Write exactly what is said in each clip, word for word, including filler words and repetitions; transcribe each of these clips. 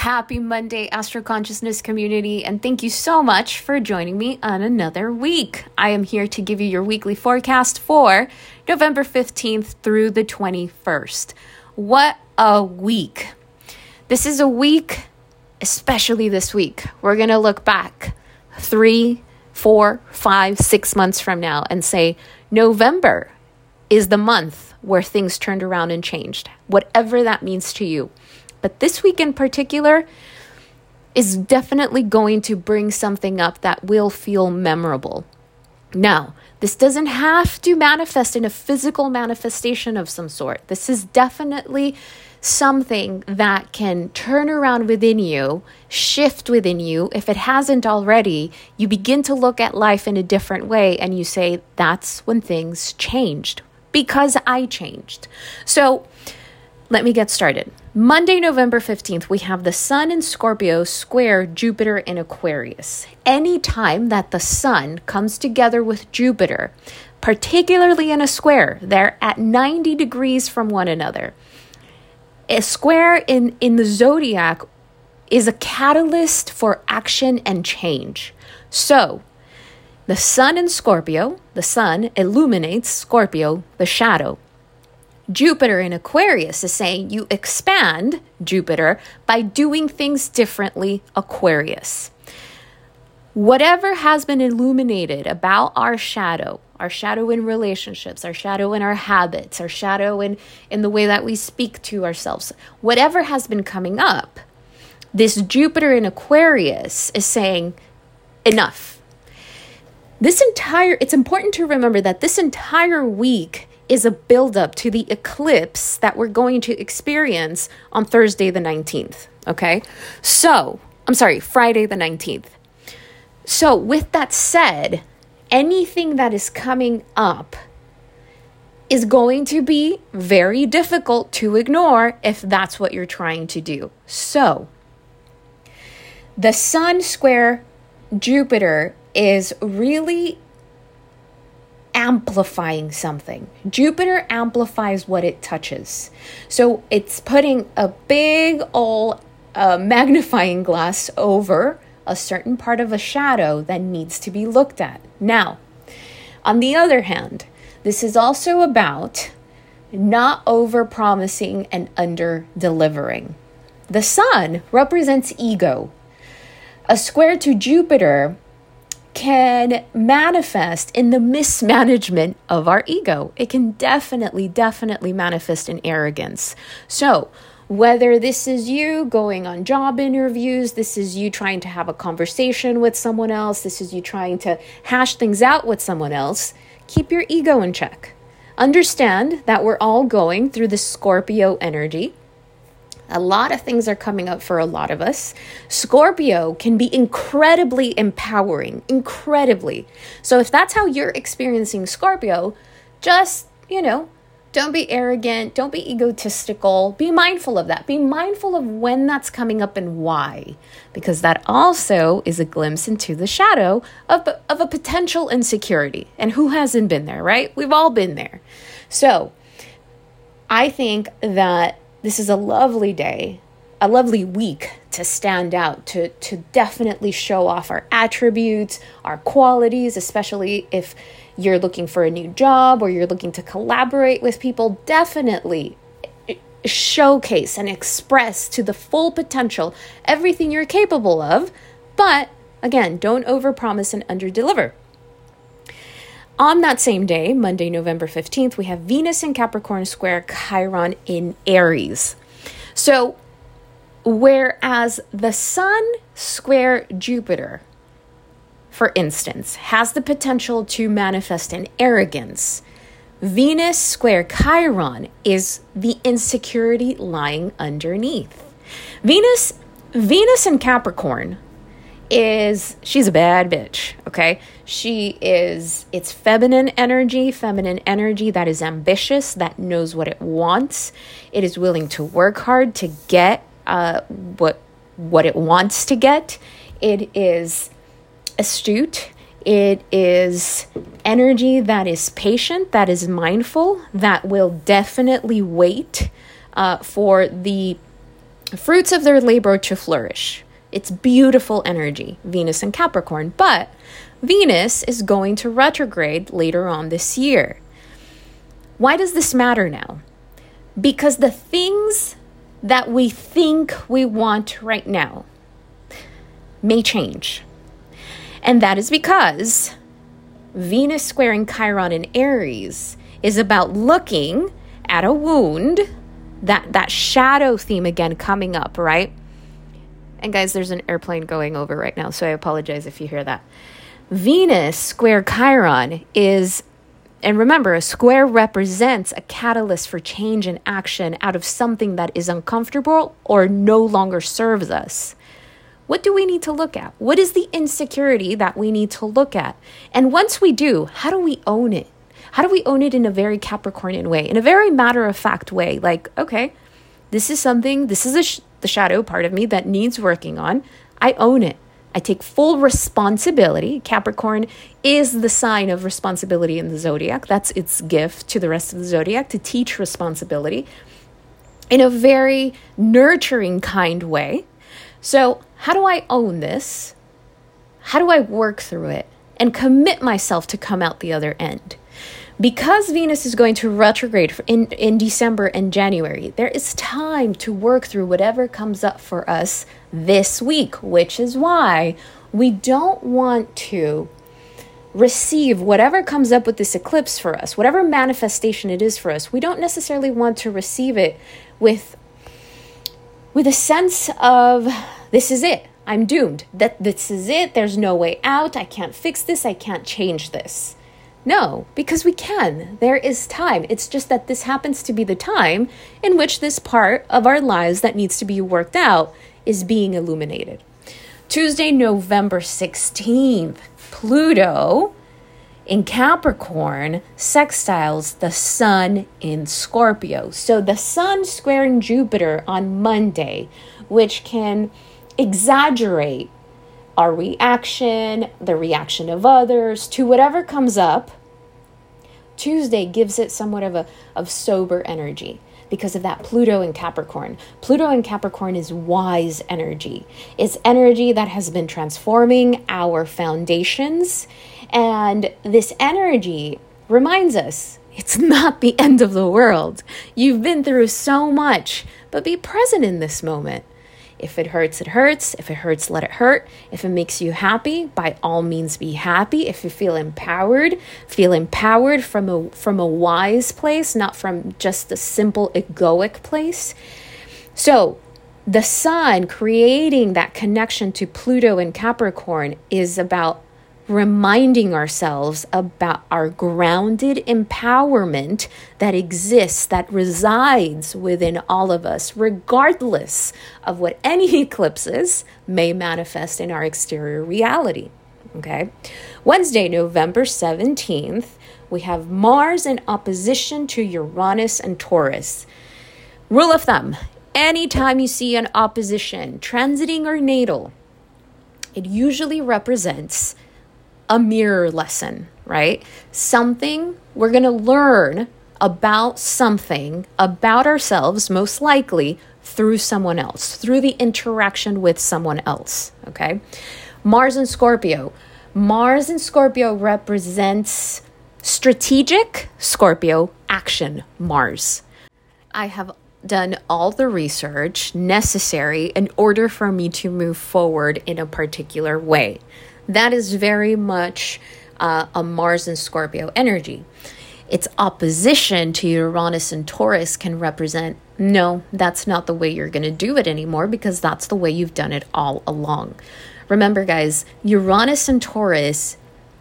Happy Monday, Astro Consciousness community, and thank you so much for joining me on another week. I am here to give you your weekly forecast for November fifteenth through the twenty-first. What a week. This is a week, especially this week. We're going to look back three, four, five, six months from now and say, November is the month where things turned around and changed, whatever that means to you. But this week in particular is definitely going to bring something up that will feel memorable. Now, this doesn't have to manifest in a physical manifestation of some sort. This is definitely something that can turn around within you, shift within you. If it hasn't already, you begin to look at life in a different way and you say, that's when things changed because I changed. So let me get started. Monday, November fifteenth, we have the Sun in Scorpio square Jupiter in Aquarius. Anytime that the Sun comes together with Jupiter, particularly in a square, they're at ninety degrees from one another. A square in, in the zodiac is a catalyst for action and change. So, the Sun in Scorpio, the Sun illuminates Scorpio, the shadow. Jupiter in Aquarius is saying you expand Jupiter by doing things differently, Aquarius. Whatever has been illuminated about our shadow, our shadow in relationships, our shadow in our habits, our shadow in, in the way that we speak to ourselves, whatever has been coming up, this Jupiter in Aquarius is saying enough. This entire, it's important to remember that this entire week is a buildup to the eclipse that we're going to experience on Thursday the nineteenth, okay? So, I'm sorry, Friday the nineteenth. So, with that said, anything that is coming up is going to be very difficult to ignore if that's what you're trying to do. So, the Sun square Jupiter is really amplifying something. Jupiter amplifies what it touches. So it's putting a big old uh, magnifying glass over a certain part of a shadow that needs to be looked at. Now, on the other hand, this is also about not over-promising and under-delivering. The Sun represents ego. A square to Jupiter can manifest in the mismanagement of our ego. It can definitely, definitely manifest in arrogance. So whether this is you going on job interviews, this is you trying to have a conversation with someone else, this is you trying to hash things out with someone else, keep your ego in check. Understand that we're all going through the Scorpio energy. A lot of things are coming up for a lot of us. Scorpio can be incredibly empowering, incredibly. So if that's how you're experiencing Scorpio, just, you know, don't be arrogant, don't be egotistical. Be mindful of that. Be mindful of when that's coming up and why, because that also is a glimpse into the shadow of, of a potential insecurity. And who hasn't been there, right? We've all been there. So I think that this is a lovely day, a lovely week to stand out, to, to definitely show off our attributes, our qualities, especially if you're looking for a new job or you're looking to collaborate with people. Definitely showcase and express to the full potential everything you're capable of. But again, don't overpromise and underdeliver. On that same day, Monday, November fifteenth, we have Venus in Capricorn square Chiron in Aries. So, whereas the Sun square Jupiter, for instance, has the potential to manifest in arrogance, Venus square Chiron is the insecurity lying underneath. Venus, Venus in Capricorn is, she's a bad bitch, okay? She is, it's feminine energy, feminine energy that is ambitious, that knows what it wants. It is willing to work hard to get uh, what what it wants to get. It is astute. It is energy that is patient, that is mindful, that will definitely wait uh, for the fruits of their labor to flourish. It's beautiful energy, Venus and Capricorn. But Venus is going to retrograde later on this year. Why does this matter now? Because the things that we think we want right now may change. And that is because Venus squaring Chiron in Aries is about looking at a wound, that, that shadow theme again coming up, right? And guys, there's an airplane going over right now, so I apologize if you hear that. Venus square Chiron is, and remember, a square represents a catalyst for change and action out of something that is uncomfortable or no longer serves us. What do we need to look at? What is the insecurity that we need to look at? And once we do, how do we own it? How do we own it in a very Capricornian way, in a very matter-of-fact way? Like, okay, this is something, this is a sh- the shadow part of me that needs working on. I own it. I take full responsibility. Capricorn is the sign of responsibility in the zodiac. That's its gift to the rest of the zodiac, to teach responsibility in a very nurturing kind way. So how do I own this? How do I work through it and commit myself to come out the other end? Because Venus is going to retrograde in, in December and January, there is time to work through whatever comes up for us this week, which is why we don't want to receive whatever comes up with this eclipse for us, whatever manifestation it is for us. We don't necessarily want to receive it with, with a sense of, this is it, I'm doomed, that this is it, there's no way out, I can't fix this, I can't change this. No, because we can. There is time. It's just that this happens to be the time in which this part of our lives that needs to be worked out is being illuminated. Tuesday, November sixteenth, Pluto in Capricorn sextiles the Sun in Scorpio. So the Sun squaring Jupiter on Monday, which can exaggerate our reaction, the reaction of others to whatever comes up. Tuesday gives it somewhat of a of sober energy because of that Pluto in Capricorn. Pluto in Capricorn is wise energy. It's energy that has been transforming our foundations. And this energy reminds us it's not the end of the world. You've been through so much, but be present in this moment. If it hurts, it hurts. If it hurts, let it hurt. If it makes you happy, by all means be happy. If you feel empowered, feel empowered from a from a wise place, not from just a simple egoic place. So the Sun creating that connection to Pluto and Capricorn is about reminding ourselves about our grounded empowerment that exists, that resides within all of us, regardless of what any eclipses may manifest in our exterior reality. Okay. Wednesday, November seventeenth, we have Mars in opposition to Uranus and Taurus. Rule of thumb, anytime you see an opposition, transiting or natal, it usually represents a mirror lesson, right? Something we're going to learn about something, about ourselves, most likely through someone else, through the interaction with someone else, okay? Mars in Scorpio. Mars in Scorpio represents strategic Scorpio action Mars. I have done all the research necessary in order for me to move forward in a particular way. That is very much uh, a Mars and Scorpio energy. Its opposition to Uranus and Taurus can represent, no, that's not the way you're going to do it anymore because that's the way you've done it all along. Remember, guys, Uranus and Taurus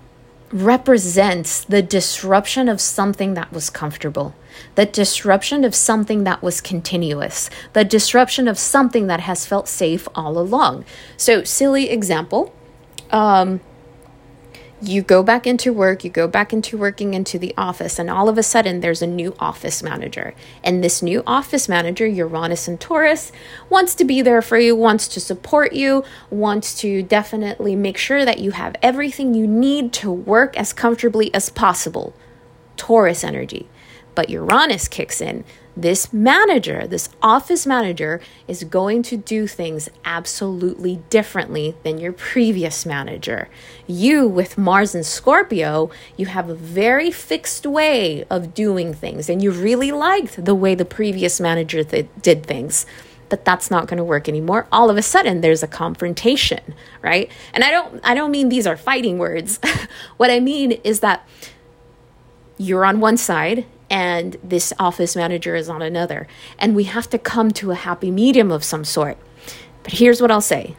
represents the disruption of something that was comfortable, the disruption of something that was continuous, the disruption of something that has felt safe all along. So, silly example. Um, you go back into work, you go back into working into the office, and all of a sudden there's a new office manager. And this new office manager, Uranus and Taurus, wants to be there for you, wants to support you, wants to definitely make sure that you have everything you need to work as comfortably as possible. Taurus energy. But Uranus kicks in. This manager, this office manager, is going to do things absolutely differently than your previous manager. You, with Mars and Scorpio, you have a very fixed way of doing things, and you really liked the way the previous manager th- did things. But that's not going to work anymore. All of a sudden, there's a confrontation, right? And I don't, I don't mean these are fighting words. What I mean is that you're on one side and this office manager is on another. And we have to come to a happy medium of some sort. But here's what I'll say.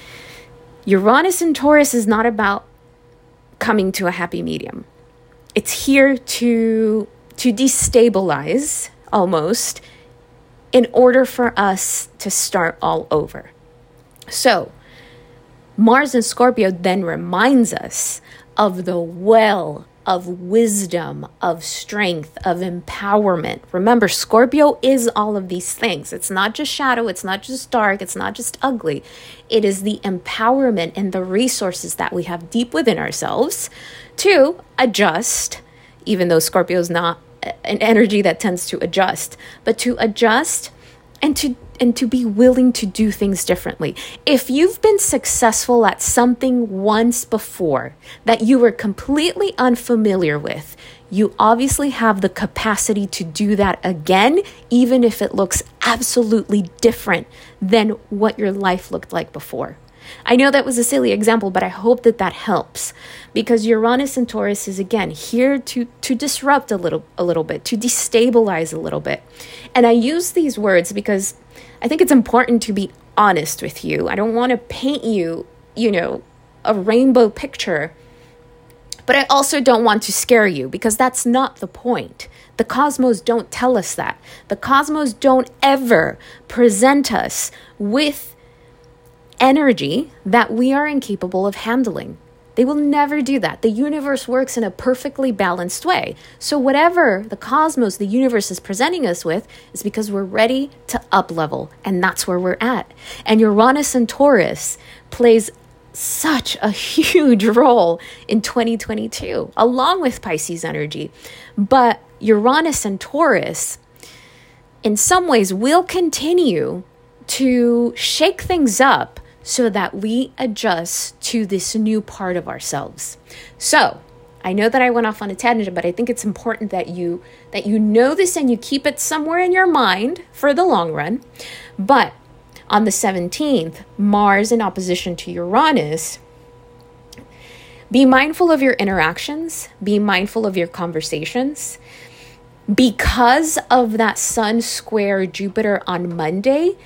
Uranus and Taurus is not about coming to a happy medium. It's here to, to destabilize, almost, in order for us to start all over. So, Mars and Scorpio then reminds us of the well of wisdom, of strength, of empowerment. Remember, Scorpio is all of these things. It's not just shadow, it's not just dark, it's not just ugly. It is the empowerment and the resources that we have deep within ourselves to adjust, even though Scorpio is not an energy that tends to adjust, but to adjust and to and to be willing to do things differently. If you've been successful at something once before that you were completely unfamiliar with, you obviously have the capacity to do that again, even if it looks absolutely different than what your life looked like before. I know that was a silly example, but I hope that that helps, because Uranus and Taurus is, again, here to to disrupt a little a little bit, to destabilize a little bit. And I use these words because I think it's important to be honest with you. I don't want to paint you, you know, a rainbow picture, but I also don't want to scare you, because that's not the point. The cosmos don't tell us that. The cosmos don't ever present us with energy that we are incapable of handling. They will never do that. The universe works in a perfectly balanced way. So whatever the cosmos, the universe is presenting us with is because we're ready to up level, and that's where we're at. And Uranus and Taurus plays such a huge role in twenty twenty-two, along with Pisces energy. But Uranus and Taurus, in some ways, will continue to shake things up so that we adjust to this new part of ourselves. So, I know that I went off on a tangent, but I think it's important that you that you know this and you keep it somewhere in your mind for the long run. But on the seventeenth, Mars in opposition to Uranus, be mindful of your interactions, be mindful of your conversations. Because of that Sun square Jupiter on Monday,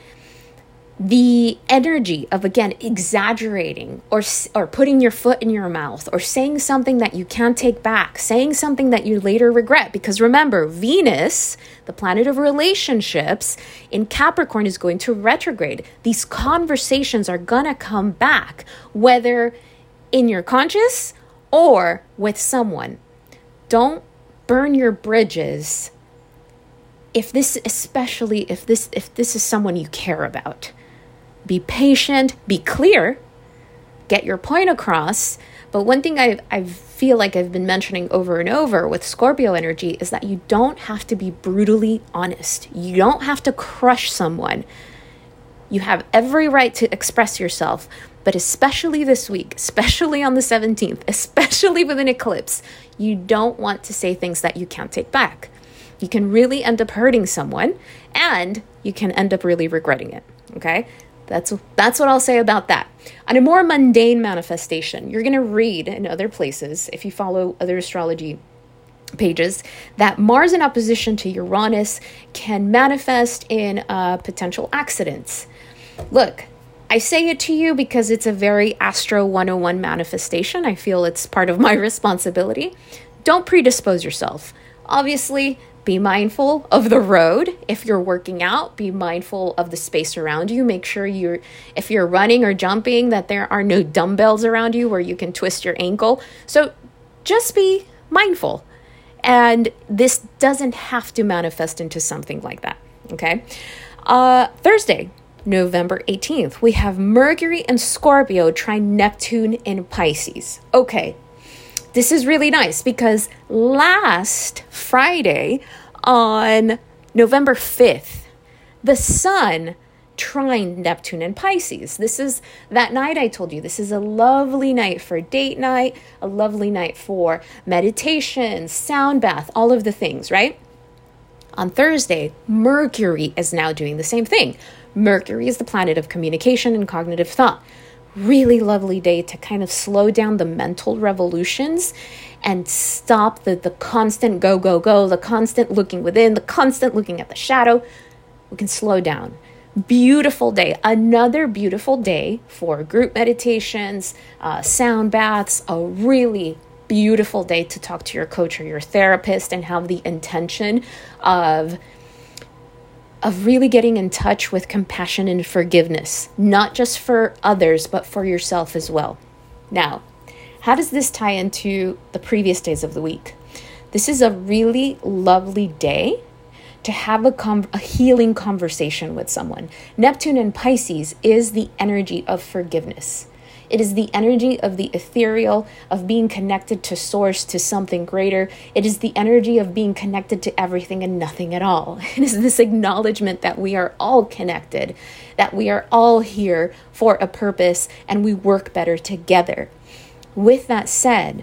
the energy of, again, exaggerating or or putting your foot in your mouth or saying something that you can't take back, saying something that you later regret. Because remember, Venus, the planet of relationships, in Capricorn is going to retrograde. These conversations are going to come back, whether in your conscious or with someone. Don't burn your bridges if this, especially if this, if this is someone you care about. Be patient, be clear, get your point across. But one thing I I feel like I've been mentioning over and over with Scorpio energy is that you don't have to be brutally honest. You don't have to crush someone. You have every right to express yourself, but especially this week, especially on the seventeenth, especially with an eclipse, you don't want to say things that you can't take back. You can really end up hurting someone, and you can end up really regretting it, okay? That's that's what I'll say about that. On a more mundane manifestation, you're going to read in other places, if you follow other astrology pages, that Mars in opposition to Uranus can manifest in uh, potential accidents. Look, I say it to you because it's a very Astro one oh one manifestation. I feel it's part of my responsibility. Don't predispose yourself. Obviously, be mindful of the road. If you're working out, be mindful of the space around you. Make sure you're, if you're running or jumping, that there are no dumbbells around you where you can twist your ankle. So just be mindful. And this doesn't have to manifest into something like that, okay? Uh, Thursday, November eighteenth, we have Mercury and Scorpio trine Neptune in Pisces. Okay. This is really nice because last Friday on November fifth, the sun trine Neptune and Pisces. This is that night I told you. This is a lovely night for date night, a lovely night for meditation, sound bath, all of the things, right? On Thursday, Mercury is now doing the same thing. Mercury is the planet of communication and cognitive thought. Really lovely day to kind of slow down the mental revolutions and stop the, the constant go, go, go, the constant looking within, the constant looking at the shadow. We can slow down. Beautiful day. Another beautiful day for group meditations, uh, sound baths, a really beautiful day to talk to your coach or your therapist and have the intention of of really getting in touch with compassion and forgiveness, not just for others, but for yourself as well. Now, how does this tie into the previous days of the week? This is a really lovely day to have a, com- a healing conversation with someone. Neptune in Pisces is the energy of forgiveness. It is the energy of the ethereal, of being connected to source, to something greater. It is the energy of being connected to everything and nothing at all. It is this acknowledgement that we are all connected, that we are all here for a purpose, and we work better together. With that said,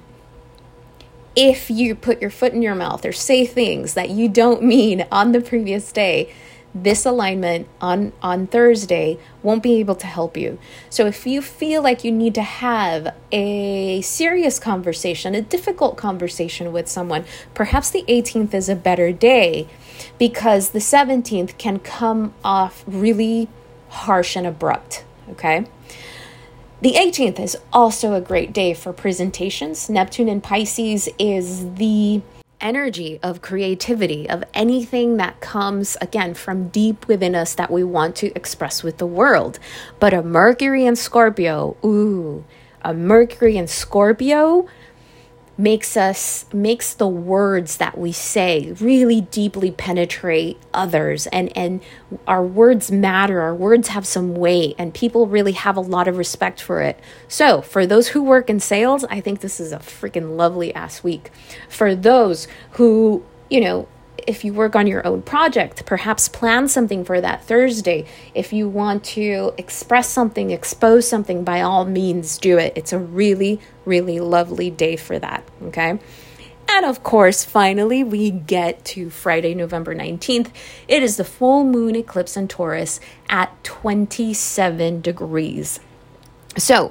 if you put your foot in your mouth or say things that you don't mean on the previous day, this alignment on, on Thursday won't be able to help you. So if you feel like you need to have a serious conversation, a difficult conversation with someone, perhaps the eighteenth is a better day because the seventeenth can come off really harsh and abrupt, okay? The eighteenth is also a great day for presentations. Neptune in Pisces is the energy of creativity, of anything that comes, again, from deep within us that we want to express with the world. But a Mercury in Scorpio, ooh, a Mercury in Scorpio makes us, makes the words that we say really deeply penetrate others, and, and our words matter, our words have some weight, and people really have a lot of respect for it. So for those who work in sales, I think this is a freaking lovely ass week. For those who, you know, if you work on your own project, perhaps plan something for that Thursday. If you want to express something, expose something, by all means do it. It's a really, really lovely day for that, okay? And of course, finally, we get to Friday, November nineteenth. It is the full moon eclipse in Taurus at twenty-seven degrees. So,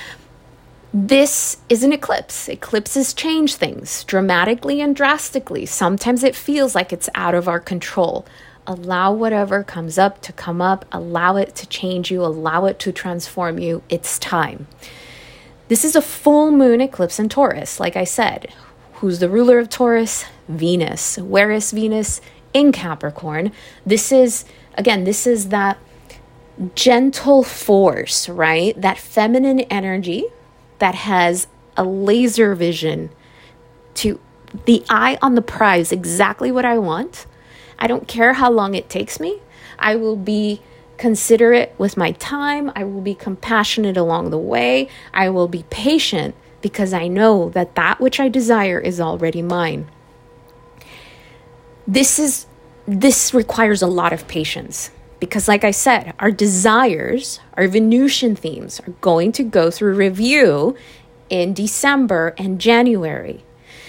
this is an eclipse. Eclipses change things dramatically and drastically. Sometimes it feels like it's out of our control. Allow whatever comes up to come up. Allow it to change you. Allow it to transform you. It's time. This is a full moon eclipse in Taurus, like I said. Who's the ruler of Taurus? Venus. Where is Venus? In Capricorn. This is, again, this is that gentle force, right? That feminine energy that has a laser vision to the eye on the prize, exactly what I want. I don't care how long it takes me. I will be considerate with my time. I will be compassionate along the way. I will be patient because I know that that which I desire is already mine. This is this requires a lot of patience. Because like I said, our desires, our Venusian themes are going to go through review in December and January.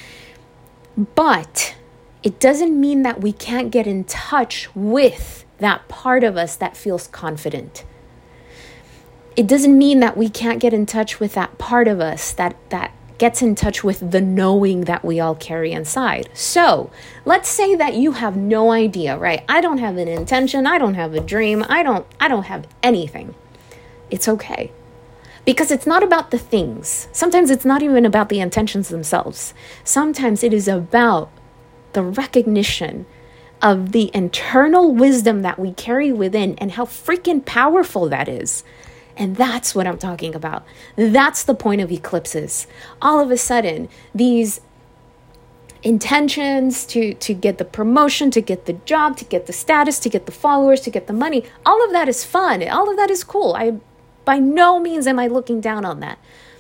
But it doesn't mean that we can't get in touch with that part of us that feels confident. It doesn't mean that we can't get in touch with that part of us that, that gets in touch with the knowing that we all carry inside. So let's say that you have no idea, right? I don't have an intention. I don't have a dream. I don't, I don't have anything. It's okay. Because it's not about the things. Sometimes it's not even about the intentions themselves. Sometimes it is about the recognition of the internal wisdom that we carry within and how freaking powerful that is. And that's what I'm talking about. That's the point of eclipses. All of a sudden, these intentions to, to get the promotion, to get the job, to get the status, to get the followers, to get the money, all of that is fun. All of that is cool. I, by no means am I looking down on that.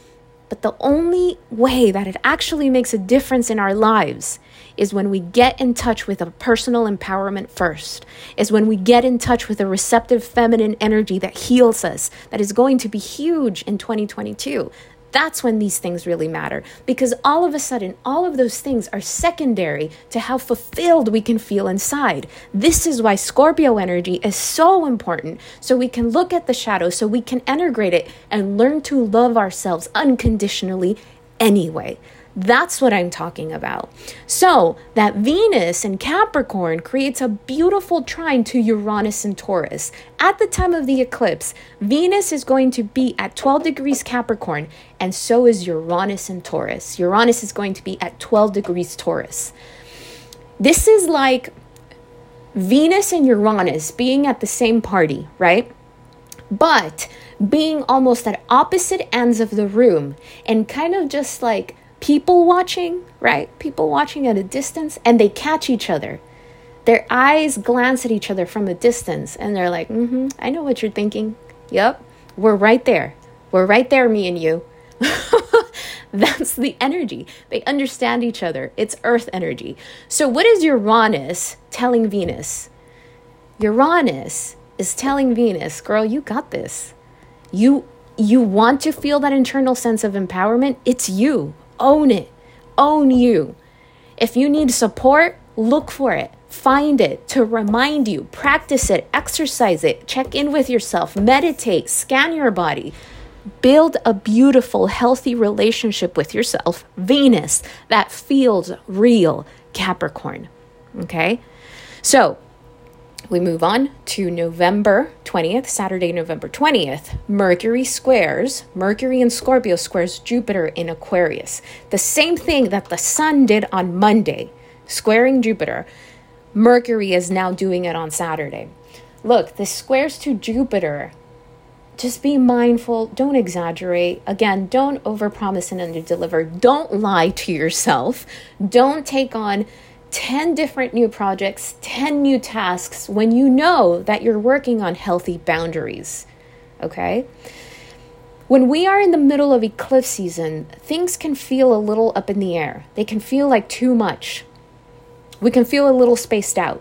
But the only way that it actually makes a difference in our lives is when we get in touch with a personal empowerment first, is when we get in touch with a receptive feminine energy that heals us, that is going to be huge in twenty twenty-two. That's when these things really matter, because all of a sudden, all of those things are secondary to how fulfilled we can feel inside. This is why Scorpio energy is so important, so we can look at the shadow, so we can integrate it and learn to love ourselves unconditionally anyway. That's what I'm talking about. So that Venus in Capricorn creates a beautiful trine to Uranus and Taurus. At the time of the eclipse, Venus is going to be at twelve degrees Capricorn, and so is Uranus and Taurus. Uranus is going to be at twelve degrees Taurus. This is like Venus and Uranus being at the same party, right? But being almost at opposite ends of the room and kind of just like people watching, right? People watching at a distance, and they catch each other. Their eyes glance at each other from a distance, and they're like, mm-hmm, I know what you're thinking. Yep, we're right there. We're right there, me and you. That's the energy. They understand each other. It's earth energy. So what is Uranus telling Venus? Uranus is telling Venus, girl, you got this. You, you want to feel that internal sense of empowerment? It's you. Own it. Own you. If you need support, look for it. Find it to remind you. Practice it. Exercise it. Check in with yourself. Meditate. Scan your body. Build a beautiful, healthy relationship with yourself, Venus, that feels real, Capricorn. Okay? So, we move on to November twentieth, Saturday, November twentieth. Mercury squares, Mercury in Scorpio squares Jupiter in Aquarius. The same thing that the sun did on Monday, squaring Jupiter. Mercury is now doing it on Saturday. Look, the squares to Jupiter, just be mindful. Don't exaggerate. Again, don't overpromise and underdeliver. Don't lie to yourself. Don't take on ten different new projects, ten new tasks when you know that you're working on healthy boundaries, okay? When we are in the middle of eclipse season, things can feel a little up in the air. They can feel like too much. We can feel a little spaced out.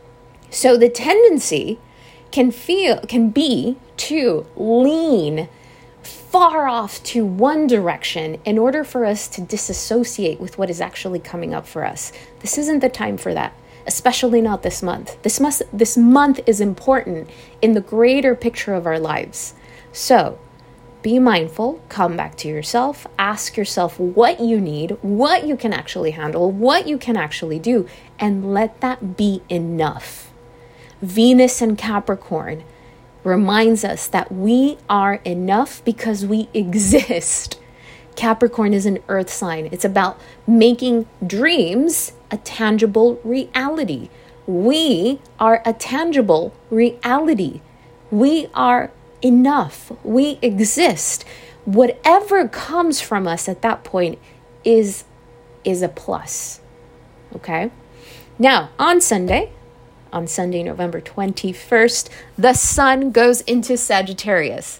So the tendency can feel, can be to lean far off to one direction in order for us to disassociate with what is actually coming up for us. This isn't the time for that, especially not this month. This must, this month is important in the greater picture of our lives. So be mindful, come back to yourself, ask yourself what you need, what you can actually handle, what you can actually do, and let that be enough. Venus and Capricorn reminds us that we are enough because we exist. Capricorn is an earth sign. It's about making dreams a tangible reality. We are a tangible reality. We are enough. We exist. Whatever comes from us at that point is, is a plus. Okay? Now, on Sunday, On Sunday, November twenty-first, the sun goes into Sagittarius.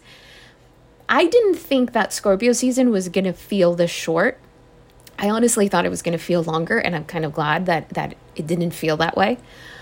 I didn't think that Scorpio season was going to feel this short. I honestly thought it was going to feel longer, and I'm kind of glad that, that it didn't feel that way.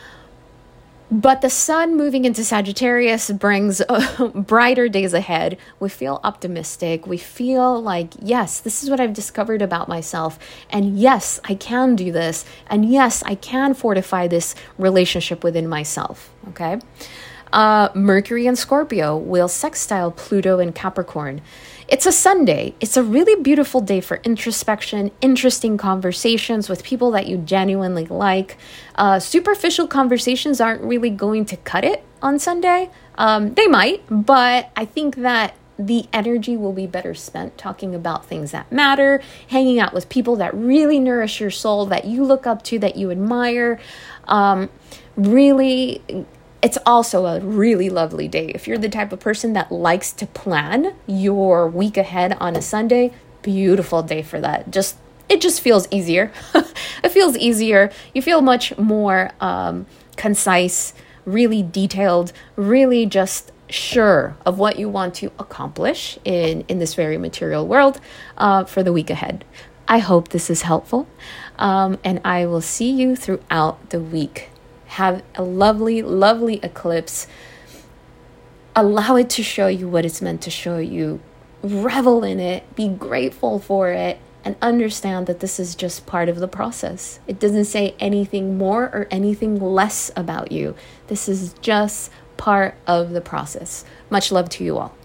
But the sun moving into Sagittarius brings uh, brighter days ahead. We feel optimistic. We feel like, yes, this is what I've discovered about myself. And yes, I can do this. And yes, I can fortify this relationship within myself. Okay. Uh, Mercury and Scorpio will sextile Pluto and Capricorn. It's a Sunday. It's a really beautiful day for introspection, interesting conversations with people that you genuinely like. Uh, superficial conversations aren't really going to cut it on Sunday. Um, they might, but I think that the energy will be better spent talking about things that matter, hanging out with people that really nourish your soul, that you look up to, that you admire. Um, really... It's also a really lovely day. If you're the type of person that likes to plan your week ahead on a Sunday, beautiful day for that. Just it just feels easier. It feels easier. You feel much more um, concise, really detailed, really just sure of what you want to accomplish in, in this very material world uh, for the week ahead. I hope this is helpful, um, and I will see you throughout the week. Have a lovely, lovely eclipse. Allow it to show you what it's meant to show you. Revel in it. Be grateful for it. And understand that this is just part of the process. It doesn't say anything more or anything less about you. This is just part of the process. Much love to you all.